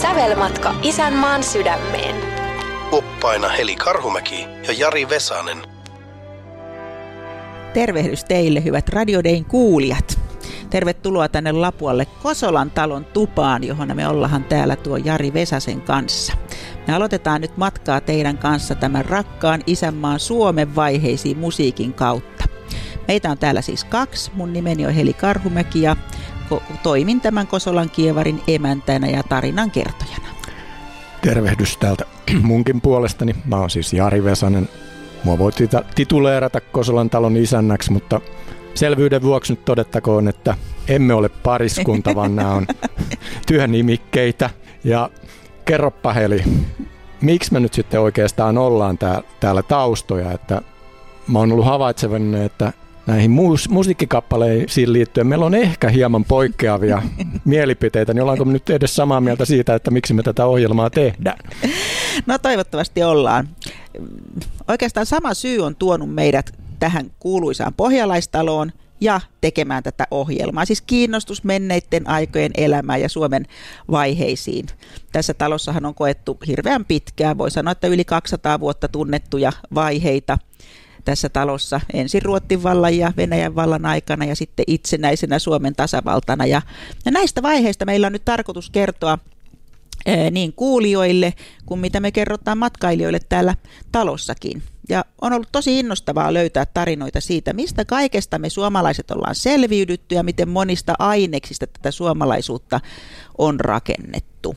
Sävelmatka isänmaan sydämeen. Oppaina Heli Karhumäki ja Jari Vesanen. Tervehdys teille, hyvät Radio Dayn kuulijat. Tervetuloa tänne Lapualle Kosolan talon tupaan, johon me ollaan täällä tuo Jari Vesasen kanssa. Me aloitetaan nyt matkaa teidän kanssa tämän rakkaan isänmaan Suomen vaiheisiin musiikin kautta. Meitä on täällä siis kaksi. Mun nimeni on Heli Karhumäki ja toimin tämän Kosolan kievarin emäntänä ja tarinan kertojana. Tervehdys täältä munkin puolestani. Mä oon siis Jari Vesanen. Mua voi tituleerata Kosolan talon isännäksi, mutta selvyyden vuoksi nyt todettakoon, että emme ole pariskunta, vaan nämä on työnimikkeitä. Ja kerroppa Heli, miksi me nyt sitten oikeastaan ollaan täällä taustoja, että mä oon ollut havaitsevainen, että näihin musiikkikappaleisiin liittyen meillä on ehkä hieman poikkeavia mielipiteitä, niin ollaanko me nyt edes samaa mieltä siitä, että miksi me tätä ohjelmaa tehdään? No toivottavasti ollaan. Oikeastaan sama syy on tuonut meidät tähän kuuluisaan pohjalaistaloon ja tekemään tätä ohjelmaa. Siis kiinnostus menneiden aikojen elämään ja Suomen vaiheisiin. Tässä talossahan on koettu hirveän pitkään, voi sanoa, että yli 200 vuotta tunnettuja vaiheita tässä talossa. Ensin Ruotsin vallan ja Venäjän vallan aikana ja sitten itsenäisenä Suomen tasavaltana. Ja näistä vaiheista meillä on nyt tarkoitus kertoa niin kuulijoille kuin mitä me kerrotaan matkailijoille täällä talossakin. Ja on ollut tosi innostavaa löytää tarinoita siitä, mistä kaikesta me suomalaiset ollaan selviydytty ja miten monista aineksista tätä suomalaisuutta on rakennettu.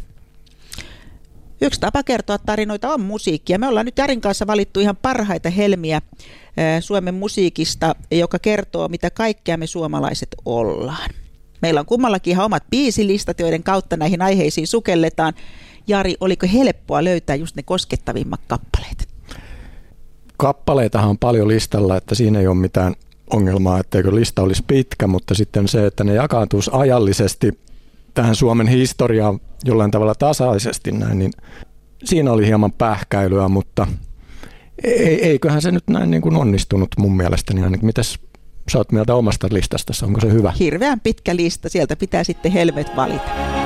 Yksi tapa kertoa tarinoita on musiikki, ja me ollaan nyt Jarin kanssa valittu ihan parhaita helmiä Suomen musiikista, joka kertoo, mitä kaikkea me suomalaiset ollaan. Meillä on kummallakin ihan omat biisilistat, joiden kautta näihin aiheisiin sukelletaan. Jari, oliko helppoa löytää just ne koskettavimmat kappaleet? Kappaleitahan on paljon listalla, että siinä ei ole mitään ongelmaa, etteikö lista olisi pitkä, mutta sitten se, että ne jakaantuisi ajallisesti tähän Suomen historiaan jollain tavalla tasaisesti näin, niin siinä oli hieman pähkäilyä, mutta eiköhän se nyt näin niin kuin onnistunut mun mielestäni ainakin. Mitäs sä oot mieltä omasta listastasi, onko se hyvä? Hirveän pitkä lista, sieltä pitää sitten helmet valita.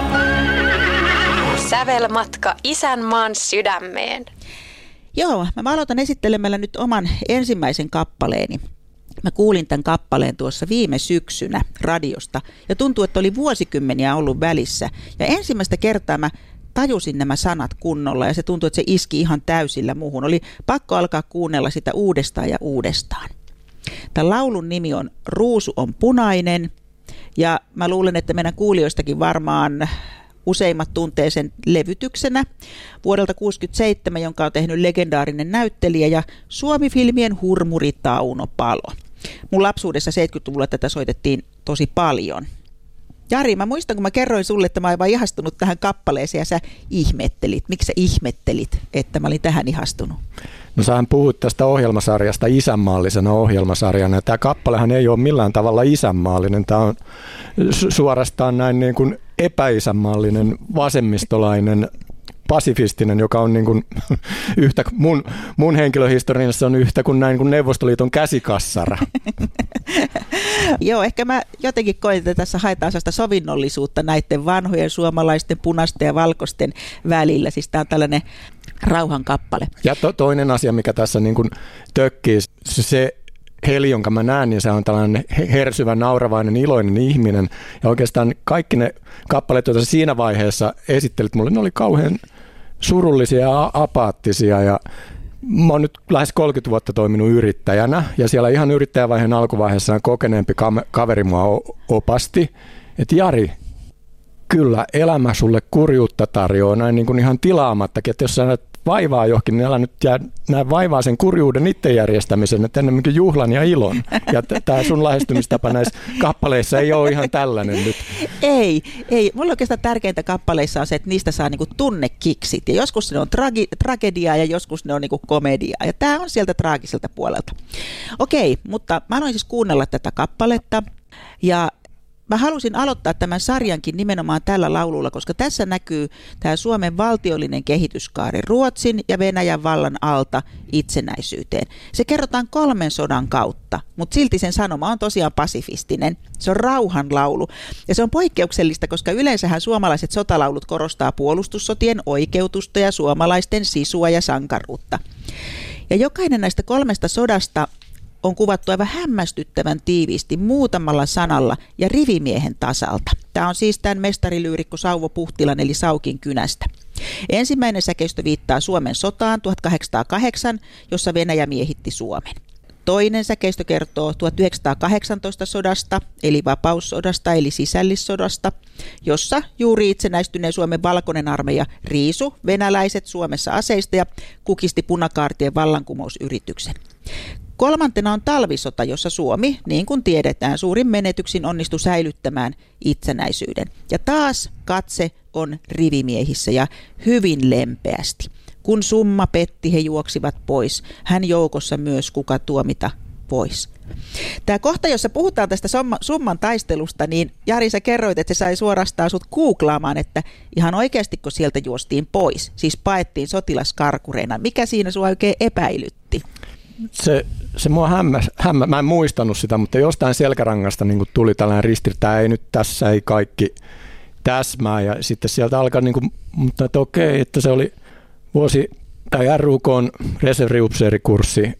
Sävelmatka isänmaan sydämeen. Joo, mä aloitan esittelemällä nyt oman ensimmäisen kappaleeni. Mä kuulin tämän kappaleen tuossa viime syksynä radiosta ja tuntuu, että oli vuosikymmeniä ollut välissä. Ja ensimmäistä kertaa mä tajusin nämä sanat kunnolla ja se tuntui, että se iski ihan täysillä muuhun. Oli pakko alkaa kuunnella sitä uudestaan ja uudestaan. Tämän laulun nimi on Ruusu on punainen ja mä luulen, että meidän kuulijoistakin varmaan useimmat tuntee sen levytyksenä vuodelta 1967, jonka on tehnyt legendaarinen näyttelijä ja Suomi-filmien hurmuri Tauno Palo. Mun lapsuudessa 70-luvulla tätä soitettiin tosi paljon. Jari, mä muistan, kun mä kerroin sulle, että mä oon aivan ihastunut tähän kappaleeseen ja sä ihmettelit. Miksi sä ihmettelit, että mä olin tähän ihastunut? No sähän puhut tästä ohjelmasarjasta isänmaallisena ohjelmasarjana. Ja tämä kappalehan ei ole millään tavalla isänmaallinen. Tämä on suorastaan näin niin kuin epäisänmaallinen, vasemmistolainen, pasifistinen, joka on niin kuin yhtä, mun henkilöhistoriassa on yhtä kuin näin kuin Neuvostoliiton käsikassara. Joo, ehkä mä jotenkin koen, että tässä haetaan sellaista sovinnollisuutta näiden vanhojen suomalaisten punaisten ja valkoisten välillä. Siis tää on tällainen rauhankappale. Ja toinen asia, mikä tässä niin kuin tökkii, se Heli, jonka mä näen, niin se on tällainen hersyvä, nauravainen, iloinen ihminen. Ja oikeastaan kaikki ne kappaleet, joita siinä vaiheessa esittelit mulle, ne oli kauhean surullisia ja apaattisia. Ja mä oon nyt lähes 30 vuotta toiminut yrittäjänä ja siellä ihan yrittäjävaiheen alkuvaiheessa kokeneempi kaveri mua opasti, että Jari, kyllä elämä sulle kurjuutta tarjoaa näin niin kuin ihan tilaamattakin, että jos sä näet vaivaa johonkin, niin älä nyt näe vaivaa sen kurjuuden itse järjestämisen, että ennemminkin juhlan ja ilon. Ja tämä sun lähestymistapa näissä kappaleissa ei ole ihan tällainen nyt. Ei. Mulla oikeastaan tärkeintä kappaleissa on se, että niistä saa niinku tunnekiksit. Ja joskus ne on tragediaa ja joskus ne on niinku komediaa. Ja tämä on sieltä traagiselta puolelta. Okei, mutta mä aloin siis kuunnella tätä kappaletta. Ja mä halusin aloittaa tämän sarjankin nimenomaan tällä laululla, koska tässä näkyy tämä Suomen valtiollinen kehityskaari Ruotsin ja Venäjän vallan alta itsenäisyyteen. Se kerrotaan 3 sodan kautta, mutta silti sen sanoma on tosiaan pasifistinen. Se on rauhanlaulu ja se on poikkeuksellista, koska yleensähän suomalaiset sotalaulut korostaa puolustussotien oikeutusta ja suomalaisten sisua ja sankaruutta. Ja jokainen näistä 3 sodasta on kuvattu aivan hämmästyttävän tiiviisti muutamalla sanalla ja rivimiehen tasalta. Tämä on siis tämän mestarilyylikko Sauvo Puhtilan eli Saukin kynästä. Ensimmäinen säkeistö viittaa Suomen sotaan 1808, jossa Venäjä miehitti Suomen. Toinen säkeistö kertoo 1918 sodasta, eli vapaussodasta, eli sisällissodasta, jossa juuri itsenäistyneen Suomen valkoinen armeija riisu venäläiset Suomessa aseista ja kukisti punakaartien vallankumousyrityksen. Kolmantena on talvisota, jossa Suomi, niin kuin tiedetään, suurin menetyksin onnistui säilyttämään itsenäisyyden. Ja taas katse on rivimiehissä ja hyvin lempeästi. Kun summa petti, he juoksivat pois. Hän joukossa myös, kuka tuomita pois. Tämä kohta, jossa puhutaan tästä summan taistelusta, niin Jari, sä kerroit, että se sai suorastaan sut googlaamaan, että ihan oikeastiko sieltä juostiin pois. Siis paettiin sotilaskarkureina. Mikä siinä sua oikein epäilytti? Se mua mä en muistanut sitä, mutta jostain selkärangasta niin tuli tällainen ristiriita, tässä ei kaikki täsmää, ja sitten sieltä alkaa, mutta että okei, että se oli RUK:n reserviupseerikurssi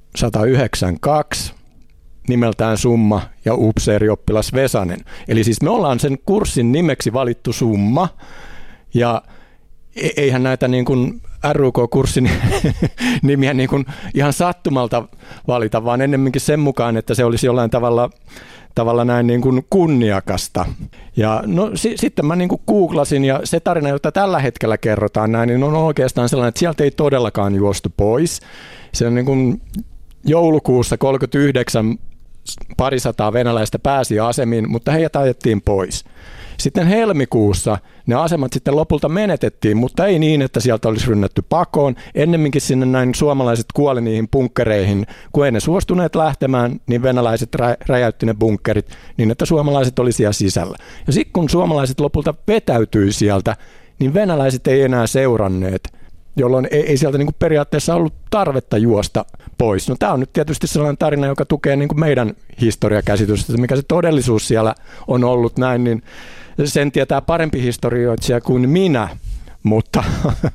192, nimeltään Summa ja upseerioppilas Vesanen. Eli siis me ollaan sen kurssin nimeksi valittu Summa, ja eihän näitä RUK-kurssin nimiä ihan sattumalta valita, vaan ennemminkin sen mukaan, että se olisi jollain tavalla näin kunniakasta. Ja no sitten mä googlasin, ja se tarina, jota tällä hetkellä kerrotaan näin, niin on oikeastaan sellainen, että sieltä ei todellakaan juostu pois. Se on joulukuussa 1939 parisataa venäläistä pääsi asemiin, mutta heidät ajettiin pois. Sitten helmikuussa ne asemat sitten lopulta menetettiin, mutta ei niin, että sieltä olisi rynnätty pakoon. Ennemminkin sinne näin suomalaiset kuoli niihin bunkkereihin. Kun ei ne suostuneet lähtemään, niin venäläiset räjäytti ne bunkkerit niin, että suomalaiset oli siellä sisällä. Ja sitten kun suomalaiset lopulta vetäytyi sieltä, niin venäläiset ei enää seuranneet, jolloin ei sieltä periaatteessa ollut tarvetta juosta pois. No tämä on nyt tietysti sellainen tarina, joka tukee meidän historiakäsitystä, mikä se todellisuus siellä on ollut näin, niin sen tietää parempi historioitsija kuin minä, mutta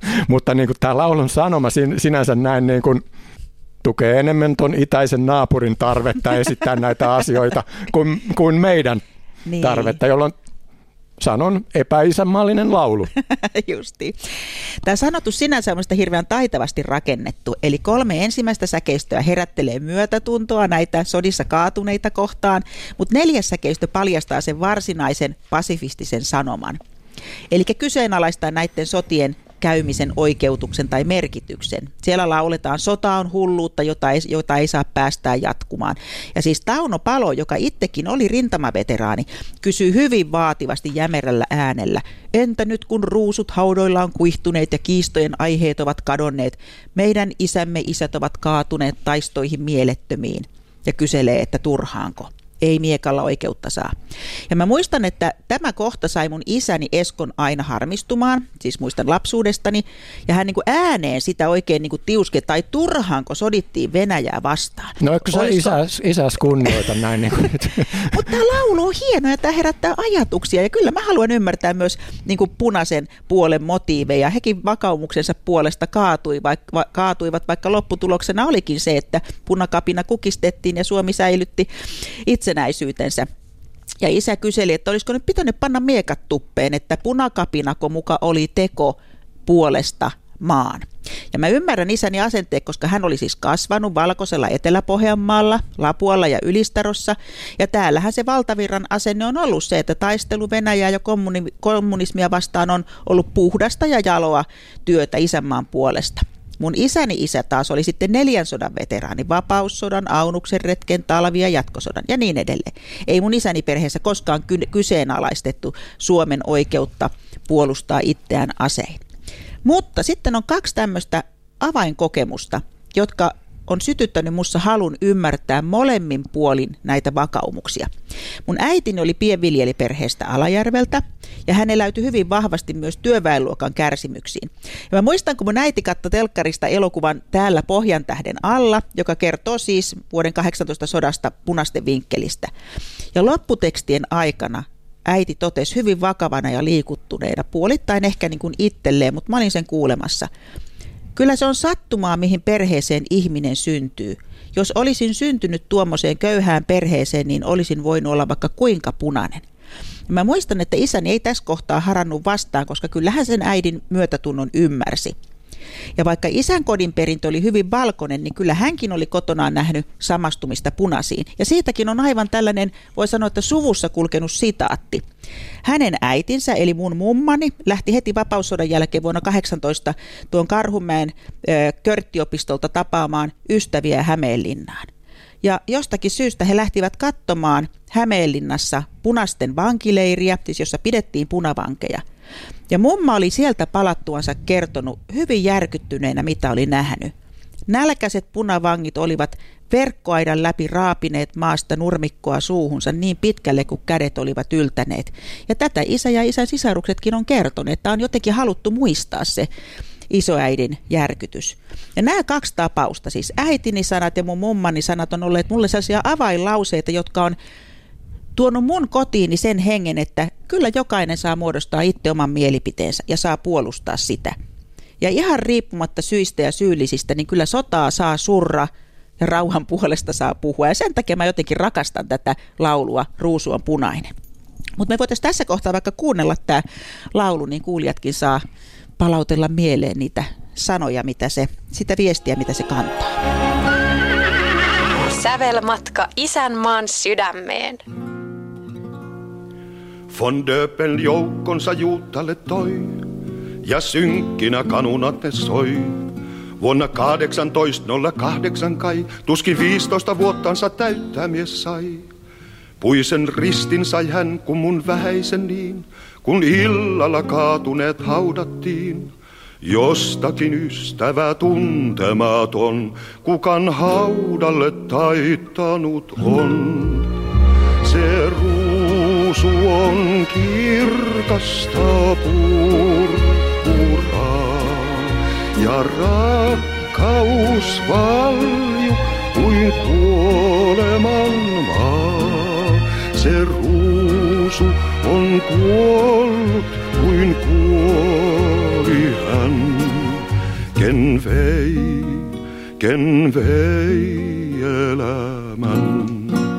tämä laulun sanoma sinänsä näin tukee enemmän tuon itäisen naapurin tarvetta esittää näitä asioita kuin meidän tarvetta, jolloin sanon epäisänmaallinen laulu. Justi. Tämä sanotus sinänsä on minusta hirveän taitavasti rakennettu, eli 3 ensimmäistä säkeistöä herättelee myötätuntoa näitä sodissa kaatuneita kohtaan, mutta 4. säkeistö paljastaa sen varsinaisen pasifistisen sanoman. Eli kyseenalaistaa näiden sotien käymisen oikeutuksen tai merkityksen. Siellä lauletaan, sota on hulluutta, jota ei saa päästää jatkumaan. Ja siis Tauno Palo, joka itsekin oli rintamaveteraani, kysyy hyvin vaativasti jämerällä äänellä, entä nyt kun ruusut haudoilla on kuihtuneet ja kiistojen aiheet ovat kadonneet, meidän isämme isät ovat kaatuneet taistoihin mielettömiin, ja kyselee, että turhaanko. Ei miekalla oikeutta saa. Ja mä muistan, että tämä kohta sai mun isäni Eskon aina harmistumaan, siis muistan lapsuudestani, ja hän ääneen sitä oikein tiuske, tai turhaanko sodittiin Venäjää vastaan. No eikö sä isäs kunnioita näin? Mutta tämä laulu on hieno ja tämä herättää ajatuksia, ja kyllä mä haluan ymmärtää myös punaisen puolen motiiveja. Hekin vakaumuksensa puolesta kaatuivat, vaikka lopputuloksena olikin se, että punakapina kukistettiin ja Suomi säilytti itsenäisyytensä. Ja isä kyseli, että olisiko nyt pitänyt panna miekat tuppeen, että punakapinako muka oli teko puolesta maan. Ja mä ymmärrän isäni asenteet, koska hän oli siis kasvanut valkoisella Etelä-Pohjanmaalla, Lapualla ja Ylistarossa. Ja täällähän se valtavirran asenne on ollut se, että taistelu Venäjää ja kommunismia vastaan on ollut puhdasta ja jaloa työtä isänmaan puolesta. Mun isäni isä taas oli sitten 4 sodan veteraani, vapaussodan, Aunuksen retken, talvi- ja jatkosodan ja niin edelleen. Ei mun isäni perheessä koskaan kyseenalaistettu Suomen oikeutta puolustaa itseään asein. Mutta sitten on 2 tämmöistä avainkokemusta, jotka on sytyttänyt mussa halun ymmärtää molemmin puolin näitä vakaumuksia. Mun äitini oli pienviljeliperheestä Alajärveltä ja hän eläytyi hyvin vahvasti myös työväenluokan kärsimyksiin. Ja mä muistan, kun mun äiti katsoi telkkarista elokuvan Täällä Pohjantähden alla, joka kertoo siis vuoden 18 sodasta punaisten vinkkelistä. Ja lopputekstien aikana äiti totesi hyvin vakavana ja liikuttuneena, puolittain ehkä niin kuin itselleen, mutta mä olin sen kuulemassa. Kyllä se on sattumaa, mihin perheeseen ihminen syntyy. Jos olisin syntynyt tuommoiseen köyhään perheeseen, niin olisin voinut olla vaikka kuinka punainen. Ja mä muistan, että isäni ei tässä kohtaa harannut vastaan, koska kyllähän sen äidin myötätunnon ymmärsi. Ja vaikka isän kodin perintö oli hyvin valkoinen, niin kyllä hänkin oli kotonaan nähnyt samastumista punaisiin. Ja siitäkin on aivan tällainen, voi sanoa, että suvussa kulkenut sitaatti. Hänen äitinsä, eli mun mummani, lähti heti vapaussodan jälkeen vuonna 18 tuon Karhumäen Körttiopistolta tapaamaan ystäviä Hämeenlinnaan. Ja jostakin syystä he lähtivät katsomaan Hämeenlinnassa punaisten vankileiriä, siis jossa pidettiin punavankeja. Ja mumma oli sieltä palattuansa kertonut hyvin järkyttyneenä, mitä oli nähnyt. Nälkäiset punavangit olivat verkkoaidan läpi raapineet maasta nurmikkoa suuhunsa niin pitkälle, kuin kädet olivat yltäneet. Ja tätä isä ja isän sisaruksetkin on kertoneet, että on jotenkin haluttu muistaa se isoäidin järkytys. Ja nämä kaksi tapausta, siis äitini sanat ja mun mummani sanat, on olleet mulle sellaisia avainlauseita, jotka on tuonut mun kotiini sen hengen, että kyllä jokainen saa muodostaa itse oman mielipiteensä ja saa puolustaa sitä. Ja ihan riippumatta syistä ja syyllisistä, niin kyllä sotaa saa surra ja rauhan puolesta saa puhua. Ja sen takia mä jotenkin rakastan tätä laulua Ruusu on punainen. Mutta me voitaisiin tässä kohtaa vaikka kuunnella tämä laulu, niin kuulijatkin saa palautella mieleen niitä sanoja, sitä viestiä, mitä se kantaa. Sävelmatka isänmaan sydämeen. Von Döpeln joukkonsa Juutalle toi, ja synkkinä kanunat ne soi. Vuonna 1808 kai, tuskin 15 vuottansa täyttää mies sai. Puisen ristin sai hän, kun mun vähäisen niin, kun illalla kaatuneet haudattiin. Jostakin ystävä tuntematon, kukan haudalle taittanut on. Se ruusu on kirkasta purpuraa, ja rakkaus valju kuin kuoleman maa. Se ruusu on kuollut kuin kuoli hän, ken vei elämän.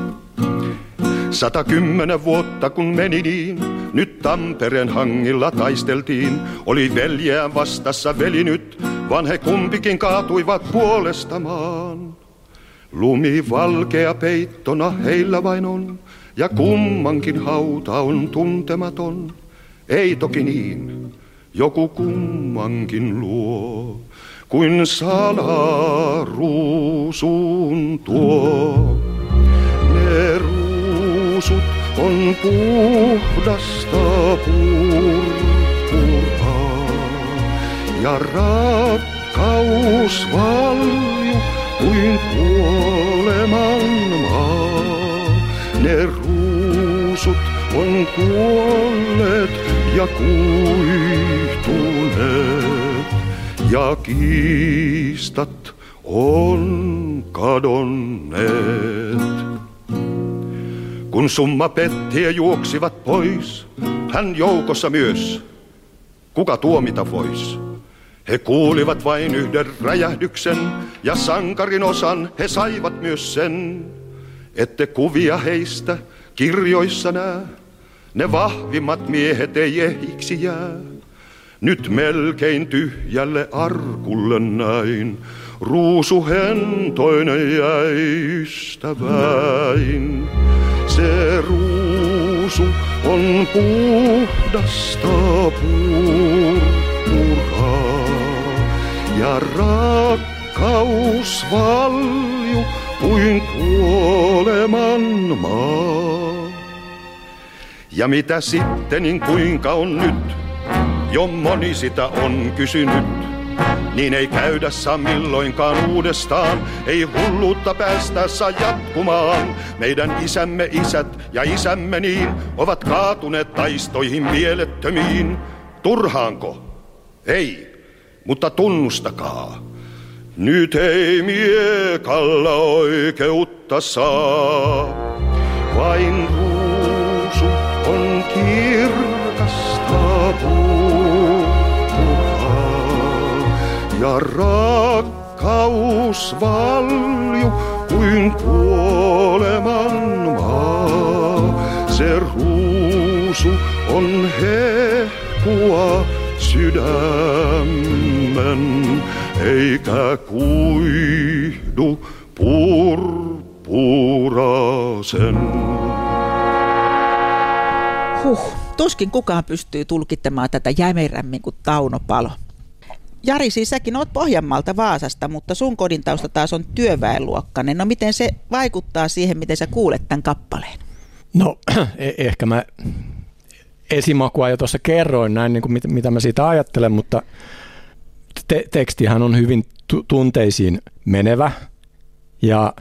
110 vuotta kun meni niin, nyt Tampereen hangilla taisteltiin. Oli veljeään vastassa veli nyt, vaan he kumpikin kaatuivat puolesta maan. Lumi valkea peittona heillä vain on, ja kummankin hauta on tuntematon. Ei toki niin, joku kummankin luo, kuin salaruusun tuo. Ne ruusut on puhdasta purpuraa, ja rakkaus valju kuin kuoleman maa. Ne ruusut on kuolleet ja kuihtuneet, ja kiistat on kadonneet. Kun summa petti ja juoksivat pois, hän joukossa myös, kuka tuomita vois. He kuulivat vain yhden räjähdyksen, ja sankarin osan he saivat myös sen. Ette kuvia heistä kirjoissa näe, ne vahvimmat miehet ei ehjiksi jää. Nyt melkein tyhjälle arkulle näin, ruusuhentoinen jäi ystäväin. Se ruusu on puhdasta purpuraa, ja rakkaus valju kuin kuoleman maa. Ja mitä sitten, niin kuinka on nyt? Jo moni sitä on kysynyt. niin ei käydä saa milloinkaan uudestaan. Ei hulluutta päästä saa jatkumaan. Meidän isämme isät ja isämme niin ovat kaatuneet taistoihin mielettömiin. Turhaanko? Ei, mutta tunnustakaa. Nyt ei miekalla oikeutta saa. Vain ruusut on kirkasta puhuttua ja rakkaus valju kuin kuoleman maa. Se ruusu on hehkua sydämen, eikä kuihdu purpurasen. Tuskin kukaan pystyy tulkittamaan tätä jämerämmin kuin Tauno Palo. Jari, siis säkin oot Pohjanmaalta Vaasasta, mutta sun kodin tausta taas on työväenluokkainen. No miten se vaikuttaa siihen, miten sä kuulet tämän kappaleen? No ehkä mä esimakua jo tuossa kerroin näin, niin kuin mitä mä siitä ajattelen, mutta tekstihän on hyvin tunteisiin menevä ja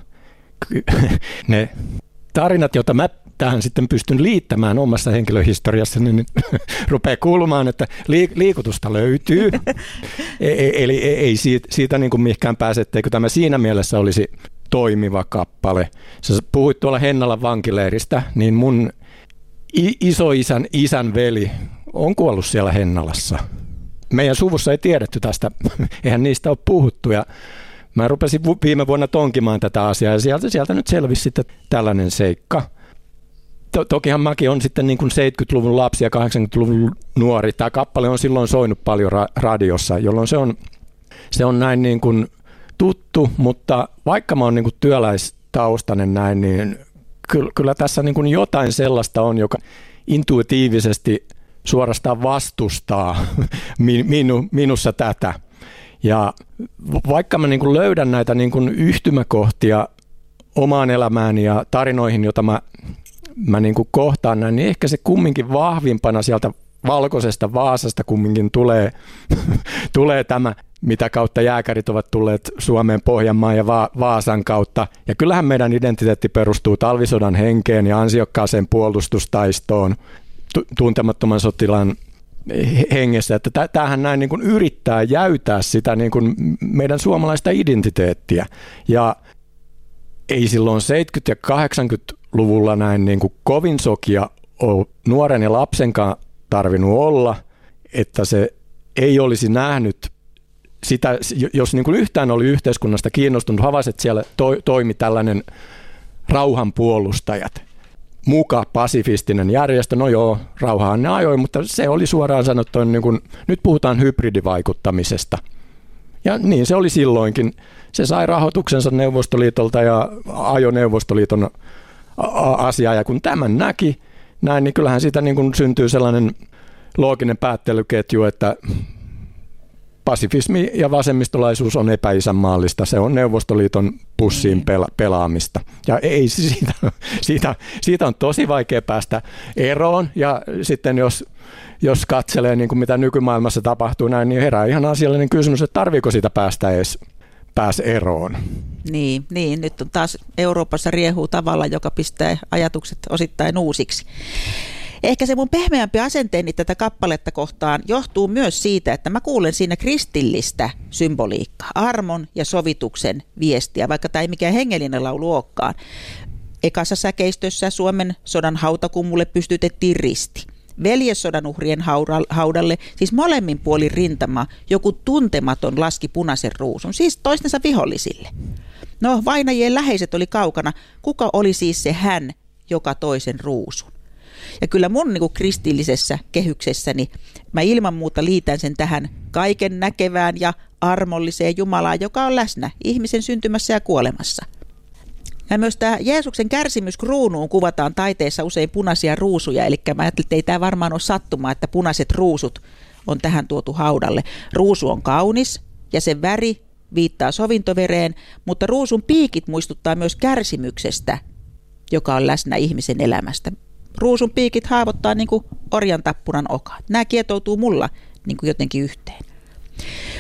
ne tarinat, joita mä tähän sitten pystyn liittämään omassa henkilöhistoriassani, niin rupeaa kuulumaan, että liikutusta löytyy. Eli ei siitä niin kuin mihinkään pääse, etteikö tämä siinä mielessä olisi toimiva kappale. Sä puhuit tuolla Hennalan vankileiristä, niin mun isoisän isän veli on kuollut siellä Hennalassa. Meidän suvussa ei tiedetty tästä, eihän niistä ole puhuttu ja mä rupesin viime vuonna tonkimaan tätä asiaa ja sieltä nyt selvisi sitten tällainen seikka. Tokihan mäkin on sitten niin kuin 70-luvun lapsi ja 80-luvun nuori. Tämä kappale on silloin soinut paljon radiossa, jolloin se on näin niin kuin tuttu, mutta vaikka mä oon niin kuin työläistaustainen näin, niin kyllä tässä niin kuin jotain sellaista on, joka intuitiivisesti suorastaan vastustaa minussa tätä. Ja vaikka mä niin kuin löydän näitä niin kuin yhtymäkohtia omaan elämääni ja tarinoihin, joita mä niin kuin kohtaan näin, niin ehkä se kumminkin vahvimpana sieltä valkoisesta Vaasasta kumminkin tulee tämä, mitä kautta jääkärit ovat tulleet Suomeen, Pohjanmaan ja Vaasan kautta. Ja kyllähän meidän identiteetti perustuu talvisodan henkeen ja ansiokkaaseen puolustustaistoon tuntemattoman sotilaan hengessä, että tämähän näin niin kuin yrittää jäytää sitä niin kuin meidän suomalaista identiteettiä. Ja ei silloin 70- ja 80-luvulla näin niin kuin kovin sokia ole nuoren ja lapsenkaan tarvinnut olla, että se ei olisi nähnyt sitä, jos niin kuin yhtään oli yhteiskunnasta kiinnostunut, havaisi, että siellä toimi tällainen rauhanpuolustajat. Muka pasifistinen järjestö, no joo, rauhaan ne ajoi, mutta se oli suoraan sanottu, niin kuin, nyt puhutaan hybridivaikuttamisesta. Ja niin se oli silloinkin. Se sai rahoituksensa Neuvostoliitolta ja ajoi Neuvostoliiton asiaa, ja kun tämän näki, näin, niin kyllähän siitä niin kuin syntyy sellainen looginen päättelyketju, että pasifismi ja vasemmistolaisuus on epäisänmaallista. Se on Neuvostoliiton pussiin pelaamista. Ja ei siitä on tosi vaikea päästä eroon. Ja sitten jos katselee, niin kuin mitä nykymaailmassa tapahtuu näin, niin herää ihan asiallinen kysymys, että tarviiko siitä päästä edes eroon. Niin, nyt on taas Euroopassa riehuu tavalla, joka pistää ajatukset osittain uusiksi. Ehkä se mun pehmeämpi asenteeni tätä kappaletta kohtaan johtuu myös siitä, että mä kuulen siinä kristillistä symboliikkaa, armon ja sovituksen viestiä, vaikka tämä ei mikään hengellinen laulu olekaan. Ekassa säkeistössä Suomen sodan hautakummulle pystytettiin risti. Veljessodan uhrien haudalle, siis molemmin puolin rintama, joku tuntematon laski punaisen ruusun, siis toistensa vihollisille. No, vainajien läheiset oli kaukana. Kuka oli siis se hän, joka toisen ruusun? Ja kyllä mun niin kuin kristillisessä kehyksessäni mä ilman muuta liitän sen tähän kaiken näkevään ja armolliseen Jumalaan, joka on läsnä ihmisen syntymässä ja kuolemassa. Ja myös tämä Jeesuksen kärsimys kruunuun kuvataan taiteessa usein punaisia ruusuja, eli mä ajattelin, että ei tämä varmaan ole sattumaa, että punaiset ruusut on tähän tuotu haudalle. Ruusu on kaunis ja sen väri viittaa sovintovereen, mutta ruusun piikit muistuttaa myös kärsimyksestä, joka on läsnä ihmisen elämästä. Ruusun piikit haavoittaa niin kuin orjan tappuran oka. Nämä kietoutuu mulla niin kuin jotenkin yhteen.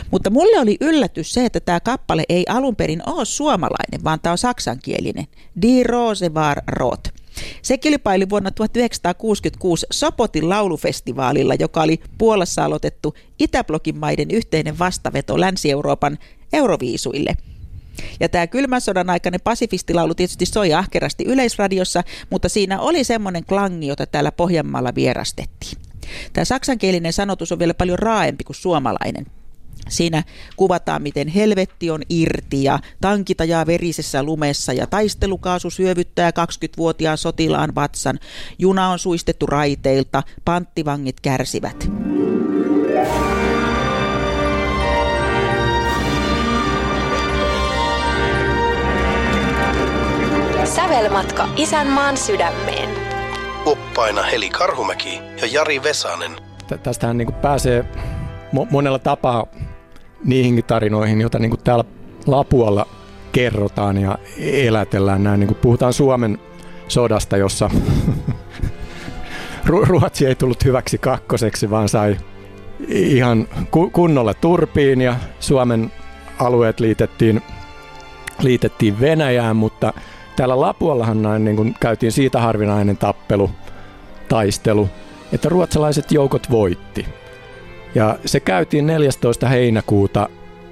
Mutta mulle oli yllätys se, että tämä kappale ei alun perin ole suomalainen, vaan tämä on saksankielinen. Die Rose war rot. Se kilpaili vuonna 1966 Sopotin laulufestivaalilla, joka oli Puolassa aloitettu Itäblokin maiden yhteinen vastaveto Länsi-Euroopan euroviisuille. Ja tämä kylmän sodan aikainen pasifistilaulu tietysti soi ahkerasti Yleisradiossa, mutta siinä oli semmoinen klangi, jota täällä Pohjanmaalla vierastettiin. Tämä saksankielinen sanotus on vielä paljon raaempi kuin suomalainen. Siinä kuvataan, miten helvetti on irti ja tankit ajaa verisessä lumessa ja taistelukaasu syövyttää 20-vuotiaan sotilaan vatsan. Juna on suistettu raiteilta, panttivangit kärsivät. Sävelmatka isänmaan sydämeen. Oppaina Heli Karhumäki ja Jari Vesanen. Tästähän niin kuin pääsee monella tapaa niihinkin tarinoihin, joita niin kuin täällä Lapualla kerrotaan ja elätellään. Näin, niin kuin puhutaan Suomen sodasta, jossa Ruotsi ei tullut hyväksi kakkoseksi, vaan sai ihan kunnolla turpiin ja Suomen alueet liitettiin Venäjään, mutta täällä Lapuallahan näin, niin kuin käytiin siitä harvinainen taistelu, että ruotsalaiset joukot voitti. Ja se käytiin 14. heinäkuuta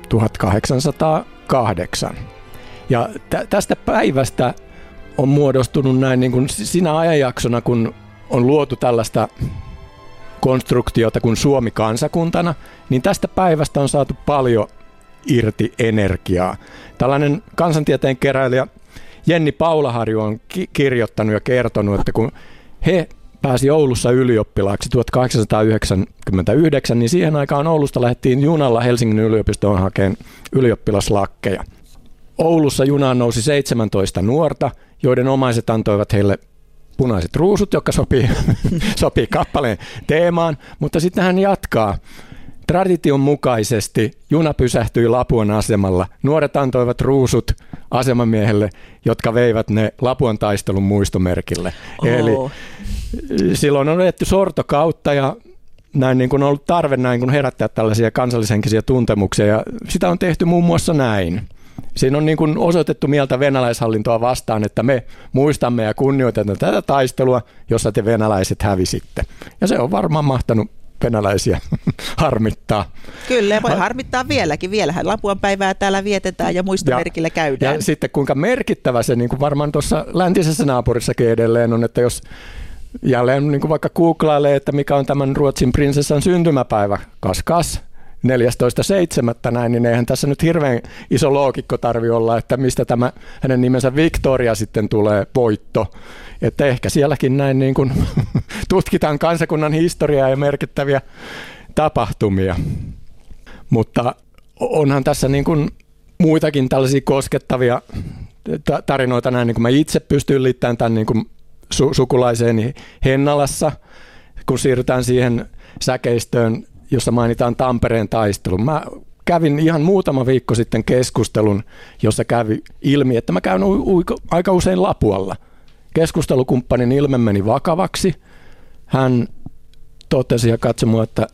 1808. Ja tästä päivästä on muodostunut näin niin kuin sinä ajanjaksona, kun on luotu tällaista konstruktiota kuin Suomi kansakuntana, niin tästä päivästä on saatu paljon irti energiaa. Tällainen kansantieteen keräilijä Jenni Paulaharju on kirjoittanut ja kertonut, että kun he pääsi Oulussa ylioppilaaksi 1899, niin siihen aikaan Oulusta lähdettiin junalla Helsingin yliopistoon hakemaan ylioppilaslakkeja. Oulussa junaan nousi 17 nuorta, joiden omaiset antoivat heille punaiset ruusut, jotka sopii kappaleen teemaan, mutta sitten hän jatkaa. Tradition mukaisesti juna pysähtyi Lapuan asemalla. Nuoret antoivat ruusut asemamiehelle, jotka veivät ne Lapuan taistelun muistomerkille. Eli silloin on edetty sortokautta ja näin niin kuin on ollut tarve näin kuin herättää tällaisia kansallishenkisiä tuntemuksia ja sitä on tehty muun muassa näin. Siinä on niin kuin osoitettu mieltä venäläishallintoa vastaan, että me muistamme ja kunnioitamme tätä taistelua, jossa te venäläiset hävisitte. Ja se on varmaan mahtanut venäläisiä harmittaa. Kyllä, voi harmittaa vieläkin. Vielähän Lapuan päivää täällä vietetään ja muistomerkillä käydään. Ja sitten kuinka merkittävä se niin kuin varmaan tuossa läntisessä naapurissakin edelleen on, että jos jälleen niin kuin vaikka googlailee, että mikä on tämän Ruotsin prinsessan syntymäpäivä, kas 14.7. näin, niin eihän tässä nyt hirveän iso loogikko tarvitse olla, että mistä tämä hänen nimensä Victoria sitten tulee voitto. Että ehkä sielläkin näin niin kuin tutkitaan kansakunnan historiaa ja merkittäviä tapahtumia. Mutta onhan tässä niin kuin muitakin tällaisia koskettavia tarinoita näin, niin kuin mä itse pystyn liittämään tämän niin kuin sukulaiseen Hennalassa, kun siirrytään siihen säkeistöön, jossa mainitaan Tampereen taistelu. Mä kävin ihan muutama viikko sitten keskustelun, jossa kävi ilmi, että mä käyn aika usein Lapualla. Keskustelukumppanin ilme meni vakavaksi. Hän totesi ja katsoi mua, että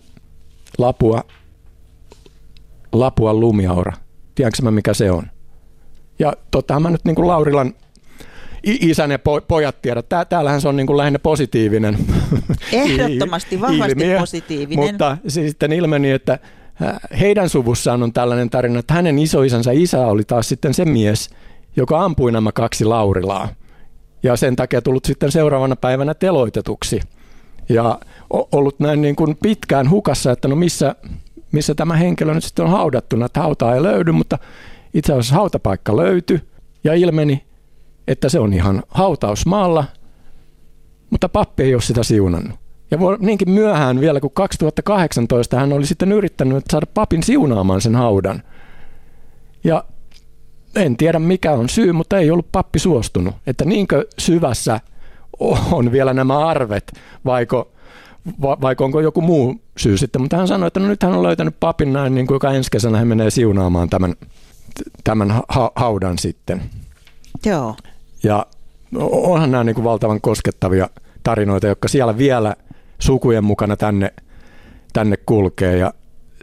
Lapuan lumiaura. Tiedätkö mä mikä se on? Ja tottahan mä nyt niin kuin Laurilan isän ja pojat tiedä. Täällähän se on niin kuin lähinnä positiivinen. Ehdottomasti, vahvasti ilmiö, positiivinen. Mutta sitten ilmeni, että heidän suvussaan on tällainen tarina, että hänen isoisänsä isä oli taas sitten se mies, joka ampui nämä 2 Laurilaa. Ja sen takia tullut sitten seuraavana päivänä teloitetuksi. Ja ollut näin niin kuin pitkään hukassa, että no missä tämä henkilö nyt sitten on haudattuna, että hautaa ei löydy, mutta itse asiassa hautapaikka löytyi ja ilmeni, että se on ihan hautausmaalla, mutta pappi ei ole sitä siunannut. Ja niinkin myöhään vielä, kun 2018 hän oli sitten yrittänyt saada papin siunaamaan sen haudan. Ja en tiedä mikä on syy, mutta ei ollut pappi suostunut. Että niinkö syvässä on vielä nämä arvet, vaiko onko joku muu syy sitten. Mutta hän sanoi, että no nyt hän on löytänyt papin näin, niin kuin joka ensi kesänä hän menee siunaamaan tämän haudan sitten. Joo. Ja onhan nämä niin kuin valtavan koskettavia tarinoita, jotka siellä vielä sukujen mukana tänne kulkee. Ja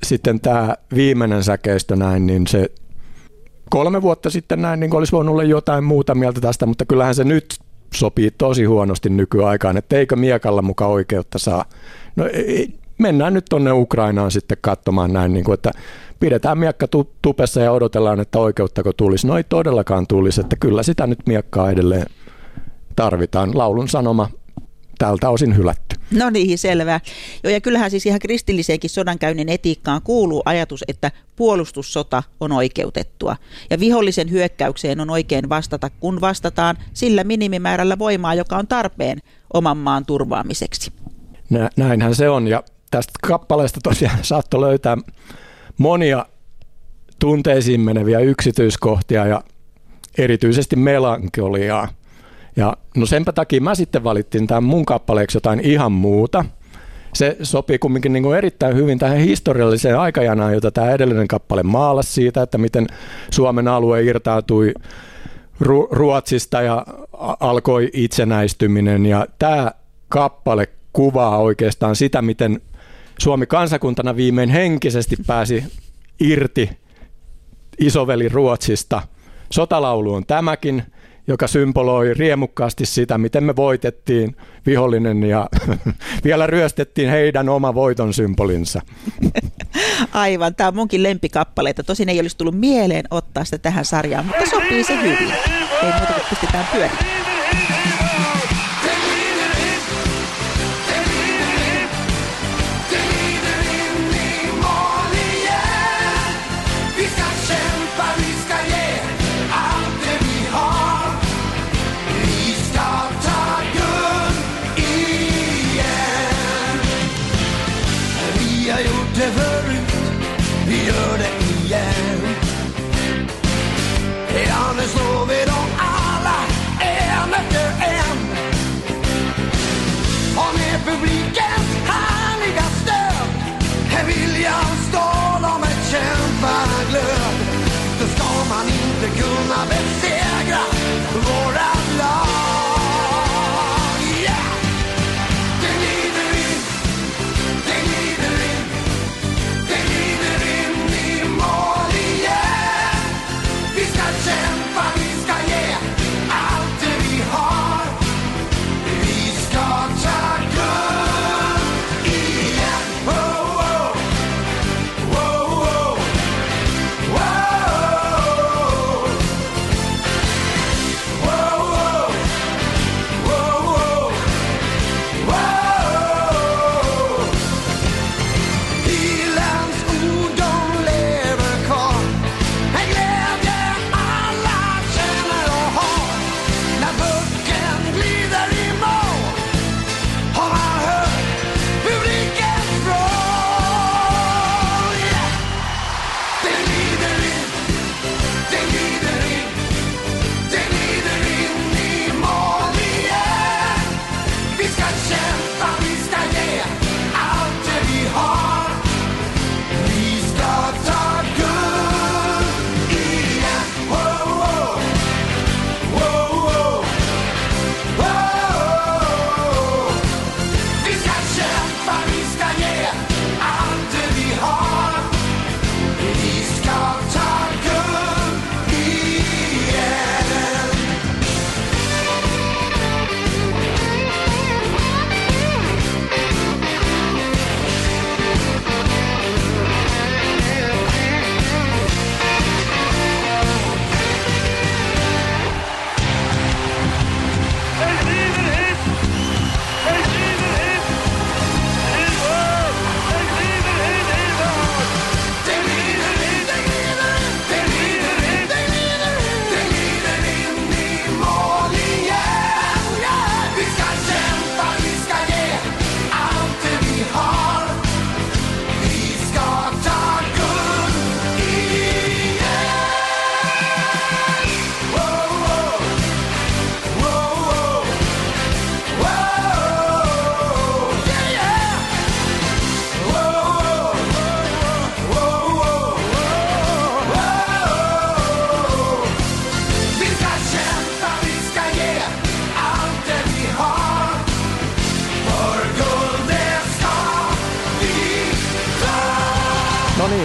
sitten tämä viimeinen säkeistö näin, niin se 3 vuotta sitten näin, niin olisi voinut olla jotain muuta mieltä tästä, mutta kyllähän se nyt sopii tosi huonosti nykyaikaan, että eikö miekalla muka oikeutta saa. No mennään nyt tuonne Ukrainaan sitten katsomaan näin, niin kuin, että pidetään miekka tupessa ja odotellaan, että oikeuttako tulisi. No ei todellakaan tulisi, että kyllä sitä nyt miekkaa edelleen tarvitaan. Laulun sanoma tältä osin hylätty. No niin, selvä. Joo, ja kyllähän siis ihan kristilliseenkin sodankäynnin etiikkaan kuuluu ajatus, että puolustussota on oikeutettua. Ja vihollisen hyökkäykseen on oikein vastata, kun vastataan sillä minimimäärällä voimaa, joka on tarpeen oman maan turvaamiseksi. Näinhän se on, ja tästä kappaleesta tosiaan saattoi löytää monia tunteisiin meneviä yksityiskohtia ja erityisesti melankoliaa. Ja no senpä takia mä sitten valittiin tämän mun kappaleeksi jotain ihan muuta. Se sopii kumminkin niin kuin erittäin hyvin tähän historialliseen aikajanaan, jota tämä edellinen kappale maalasi siitä, että miten Suomen alue irtautui Ruotsista ja alkoi itsenäistyminen. Ja tämä kappale kuvaa oikeastaan sitä, miten Suomi kansakuntana viimein henkisesti pääsi irti isoveli Ruotsista. Sotalaulu on tämäkin, joka symboloi riemukkaasti sitä, miten me voitettiin vihollinen ja vielä ryöstettiin heidän oma voiton symbolinsa. Aivan, tämä on munkin lempikappaleita. Tosin ei olisi tullut mieleen ottaa sitä tähän sarjaan, mutta sopii se hyvin. Ei muuta kuin pistetään pyörimään. Vi gör det igen. Ja, nu slår vi dem alla en efter en. Och med publikens härliga stöd är viljan stål och med kämpaglöd. Då ska man inte kunna besegra våra lag.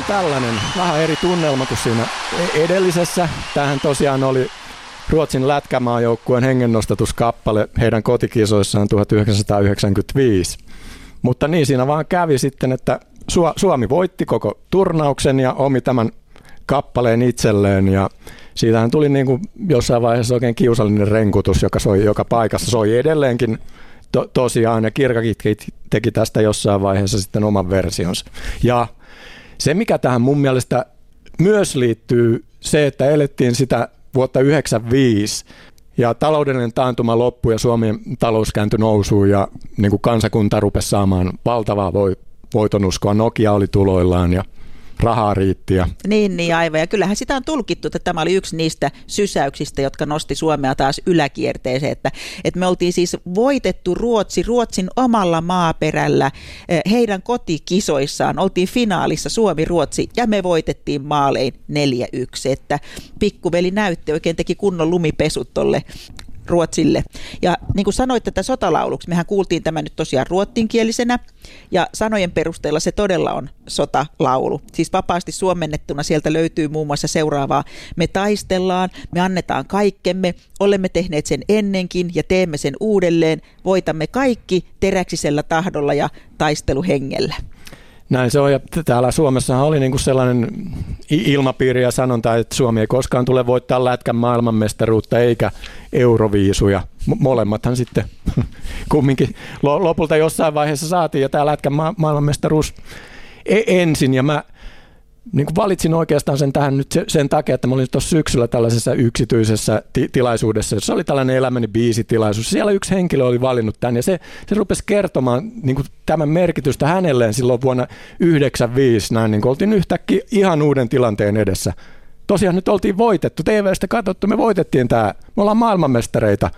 tällainen, vähän eri tunnelma kuin siinä edellisessä. Tämähän tosiaan oli Ruotsin lätkämaajoukkueen hengennostatuskappale heidän kotikisoissaan 1995. Mutta niin siinä vaan kävi sitten, että Suomi voitti koko turnauksen ja omi tämän kappaleen itselleen. Ja siitähän tuli niin kuin jossain vaiheessa oikein kiusallinen renkutus, joka soi joka paikassa. Soi edelleenkin tosiaan, ja Kirkakit teki tästä jossain vaiheessa sitten oman versionsa. Ja se, mikä tähän mun mielestä myös liittyy, se, että elettiin sitä vuotta 1995 ja taloudellinen taantuma loppui ja Suomen talous kääntyi nousuun ja niin kuin kansakunta rupesi saamaan valtavaa voitonuskoa. Nokia oli tuloillaan ja rahaa riitti. Niin aivan. Ja kyllähän sitä on tulkittu, että tämä oli yksi niistä sysäyksistä, jotka nosti Suomea taas yläkierteeseen. Että me oltiin siis voitettu Ruotsin omalla maaperällä, heidän kotikisoissaan. Oltiin finaalissa Suomi-Ruotsi ja me voitettiin maalein 4-1. Että pikkuveli näytti oikein teki kunnon lumipesut tolle Ruotsille. Ja niin kuin sanoit tätä sotalauluksi, mehän kuultiin tämä nyt tosiaan ruotsinkielisenä ja sanojen perusteella se todella on sotalaulu. Siis vapaasti suomennettuna sieltä löytyy muun muassa seuraavaa: me taistellaan, me annetaan kaikkemme, olemme tehneet sen ennenkin ja teemme sen uudelleen, voitamme kaikki teräksisellä tahdolla ja taisteluhengellä. Näin se on, ja täällä Suomessahan oli niinku sellainen ilmapiiri ja sanonta, että Suomi ei koskaan tule voittaa lätkän maailmanmestaruutta eikä Euroviisuja. Molemmathan sitten kumminkin lopulta jossain vaiheessa saatiin, ja tämä lätkän maailmanmestaruus ensin, ja mä niin kuin valitsin oikeastaan sen tähän nyt sen takia, että mä olin tuossa syksyllä tällaisessa yksityisessä tilaisuudessa, jossa oli tällainen elämäni biisitilaisuus. Siellä yksi henkilö oli valinnut tämän, ja se rupesi kertomaan niin kuin tämän merkitystä hänelleen silloin vuonna 1995. Näin, niin kuin oltiin yhtäkkiä ihan uuden tilanteen edessä. Tosiaan nyt oltiin voitettu, TV:stä katsottu, me voitettiin tämä, me ollaan maailmanmestareita.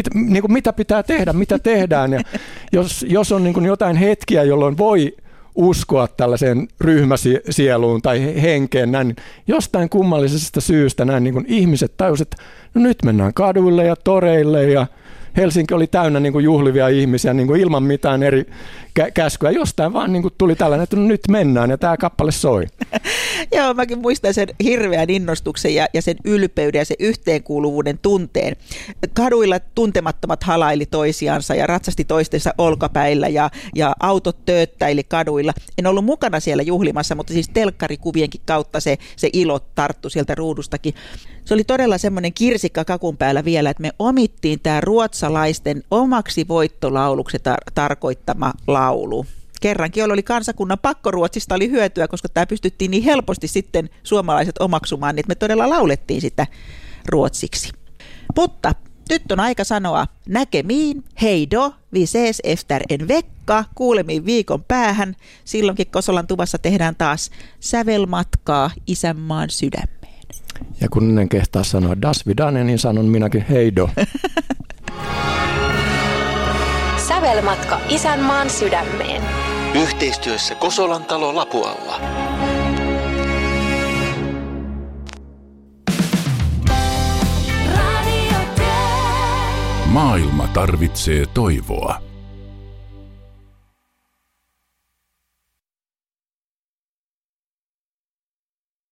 Mitä pitää tehdä, mitä tehdään, ja jos on niin kuin jotain hetkiä, jolloin voi uskoa tällaiseen ryhmäsieluun tai henkeen, näin jostain kummallisesta syystä näin niin kuin ihmiset tajusivat, että no nyt mennään kaduille ja toreille, ja Helsinki oli täynnä niin kuin juhlivia ihmisiä niin kuin ilman mitään eri käskyä. Jostain vaan niin kuin tuli tällainen, että no nyt mennään, ja tämä kappale soi. Joo, mäkin muistan sen hirveän innostuksen ja sen ylpeyden ja sen yhteenkuuluvuuden tunteen. Kaduilla tuntemattomat halaili toisiansa ja ratsasti toistensa olkapäillä ja autot tööttäili kaduilla. En ollut mukana siellä juhlimassa, mutta siis telkkarikuvienkin kautta se ilo tarttui sieltä ruudustakin. Se oli todella semmoinen kirsikka kakun päällä vielä, että me omittiin tämä ruotsalaisten omaksi voittolauluksi tarkoittama laulu. Kerrankin oli kansakunnan pakkoruotsista oli hyötyä, koska tämä pystyttiin niin helposti sitten suomalaiset omaksumaan, niin että me todella laulettiin sitä ruotsiksi. Mutta nyt on aika sanoa näkemiin, hei då, vi ses efter en vecka, kuulemiin viikon päähän. Silloinkin Kosolan tuvassa tehdään taas sävelmatkaa isänmaan sydämeen. Ja kun en kehtaa sanoa das vidane, niin sanon minäkin hei då. Sävelmatka isänmaan sydämeen. Yhteistyössä Kosolan talo Lapualla. Maailma tarvitsee toivoa.